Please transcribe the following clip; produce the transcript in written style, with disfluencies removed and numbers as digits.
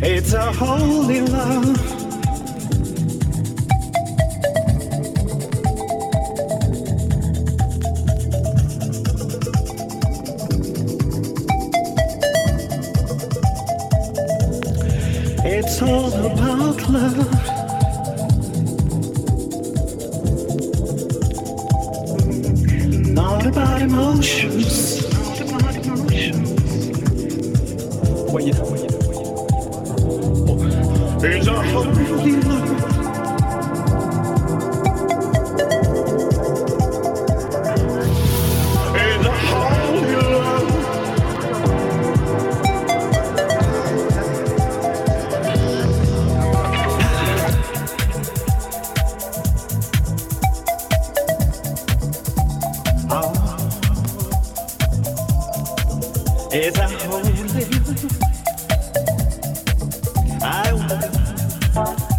It's a holy love. It's all about love. Not about emotions. Not about emotions. What you know, it's a holy love. It's a holy love. It's a holy love. I will.